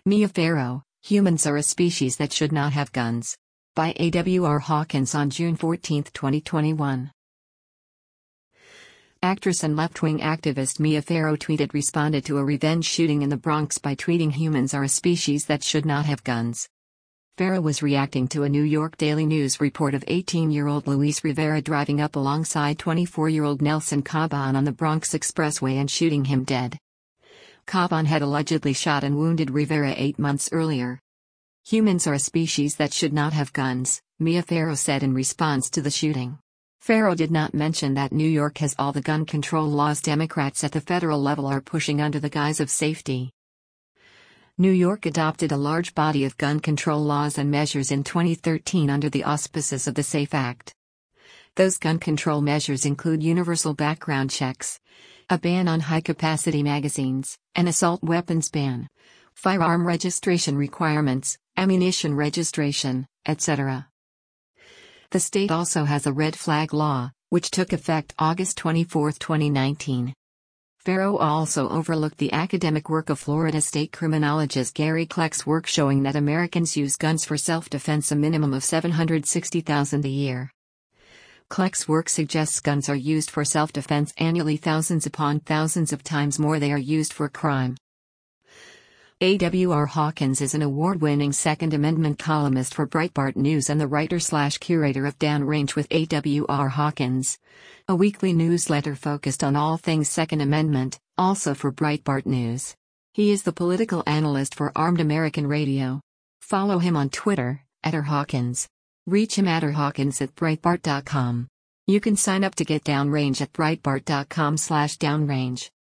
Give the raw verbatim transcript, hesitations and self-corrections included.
Mia Farrow, Humans Are a Species That Should Not Have Guns. By A W R Hawkins on June fourteenth, twenty twenty-one. Actress and left-wing activist Mia Farrow tweeted responded to a revenge shooting in the Bronx by tweeting humans are a species that should not have guns. Farrow was reacting to a New York Daily News report of eighteen-year-old Luis Rivera driving up alongside twenty-four-year-old Nelson Caban on the Bronx Expressway and shooting him dead. Caban had allegedly shot and wounded Rivera eight months earlier. Humans are a species that should not have guns, Mia Farrow said in response to the shooting. Farrow did not mention that New York has all the gun control laws Democrats at the federal level are pushing under the guise of safety. New York adopted a large body of gun control laws and measures in twenty thirteen under the auspices of the SAFE Act. Those gun control measures include universal background checks, a ban on high-capacity magazines, an assault weapons ban, firearm registration requirements, ammunition registration, et cetera. The state also has a red flag law, which took effect August twenty-fourth, twenty nineteen. Farrow also overlooked the academic work of Florida state criminologist Gary Kleck's work showing that Americans use guns for self-defense a minimum of seven hundred sixty thousand a year. Kleck's work suggests guns are used for self-defense annually thousands upon thousands of times more they are used for crime. A W R Hawkins is an award-winning Second Amendment columnist for Breitbart News and the writer-slash-curator of Downrange with A W R Hawkins, a weekly newsletter focused on all things Second Amendment, also for Breitbart News. He is the political analyst for Armed American Radio. Follow him on Twitter, at r hawkins. Reach him at r hawkins at breitbart dot com. You can sign up to get Downrange at breitbart dot com slash downrange.